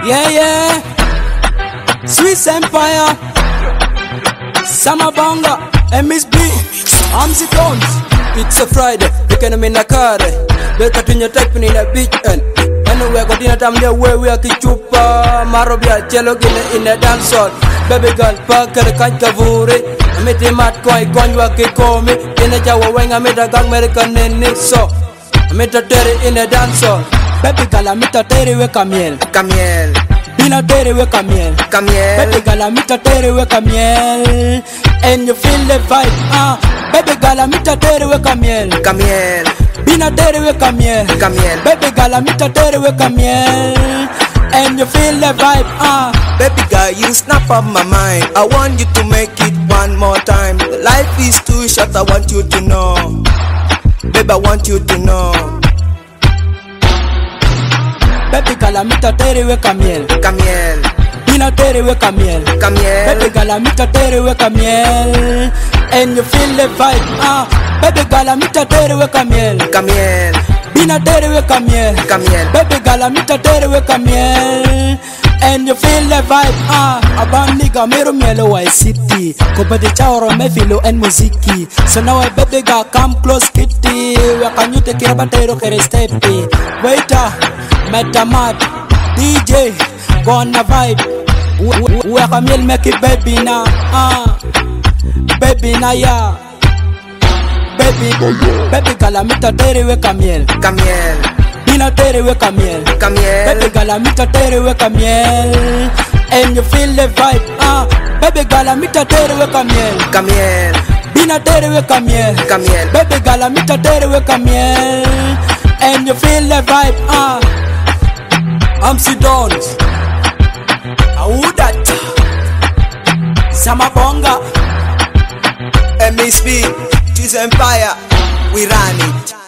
Yeah. Swiss Empire, Samabanga, MSB, Amzi Tones. It's a Friday, we can in a car. Better to your type in a beach and anywhere got in a time there where we are Kichupa, Marobia, Jello in a dance hall. Baby girl, Parker, Kankavuri. I met him at Koi, Konwaki, call me. In a Jawa wing, I met a gang American in it. So I met a Terry in a dance hall. Baby girl, I met a Terry with Camiel. Bina Terry with Camiel. Baby girl, I met a Terry with Camiel. And you feel the vibe, Baby girl, I met a Terry with Camiel. Bina Terry with Camiel. Baby girl, I met a Terry with Camiel. And you feel the vibe, Baby girl, you snap up my mind. I want you to make it one more time. Life is too short, I want you to know. Baby, I want you to know. Baby girl, I met a Terry with Camiel. Bina Terry with Camiel. Baby girl, I met a Terry with Camiel. And you feel the vibe, Baby girl, I met a Terry with Camiel. Bina Terry with Camiel. Baby girl, I met a Terry with Camiel. And you feel the vibe, Abang nigga mero mielo wa city. Ko bade chaoro me filo and muziki. So now I baby girl come close kitty. We can you take care batero kere steppy. Waiter, metamat, DJ, gonna vibe. We Camiel make it baby na, baby na ya. Baby girl, I met a Terry with Camiel. Bina Terry with Camiel. Baby girl, I met a Terry with Camiel. And you feel the vibe, Baby girl, I met a Terry with Camiel. Bina Terry with Camiel. Baby girl, I met a Terry with Camiel. And you feel the vibe, Amzi Tones, Audat, Samabanga, MSB, Swiss Empire, we run it.